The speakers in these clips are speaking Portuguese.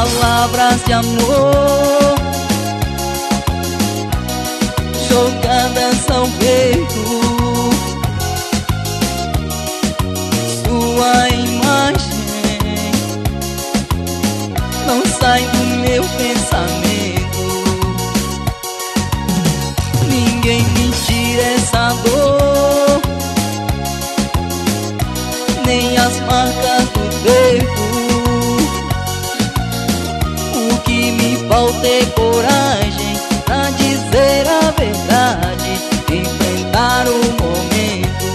palavras de amor jogadas ao peito. Sua imagem não sai do meu pensamento. Ninguém me tira essa dor, nem as marcas do tempo. O que me falta é coragem pra dizer a verdade, enfrentar o momento.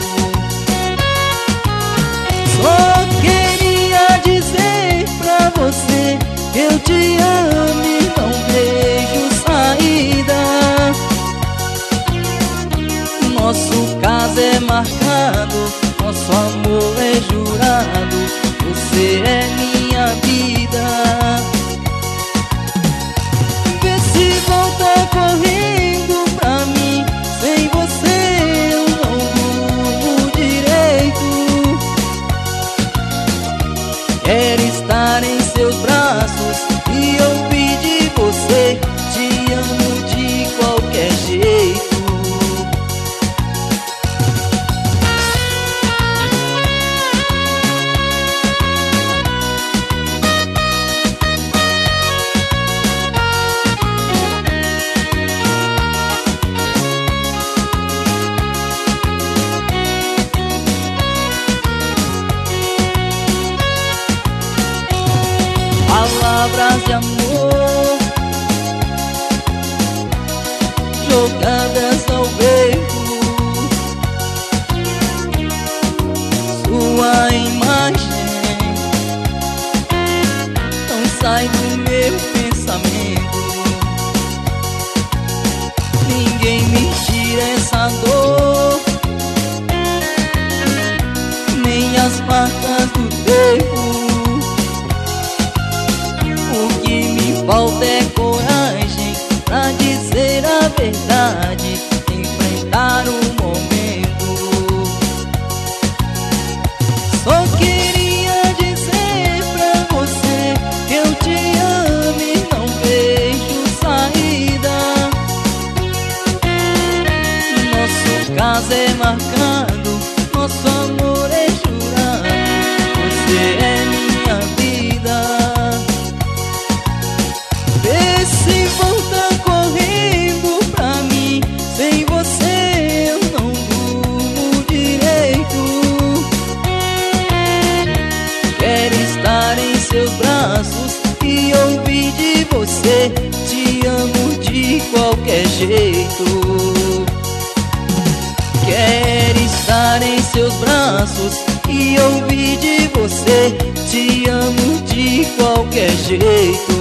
Só queria dizer pra você que eu te amo e não vejo saída. Nosso caso é marcado, nosso amor é jurado, você é minha vida. Vê se volta correndo pra mim, sem você eu não durmo direito. Quero estar em seus braços e ouvir de você: te amo de qualquer jeito. Palavras de amor jogadas ao vento. Sua imagem não sai do meu pensamento. Ninguém me tira essa dor, nem as marcas do tempo. O que me falta é coragem pra dizer a verdade, enfrentar o momento. Só queria dizer pra você que eu te amo e não vejo saída. Nosso caso é marcado, nosso amor é jurado, você é minha vida. Vê se volta correndo pra mim, sem você eu não durmo direito. Quero estar em seus braços e ouvir de você: te amo de qualquer jeito. Quero estar em seus braços e ouvir de você: te amo de qualquer jeito.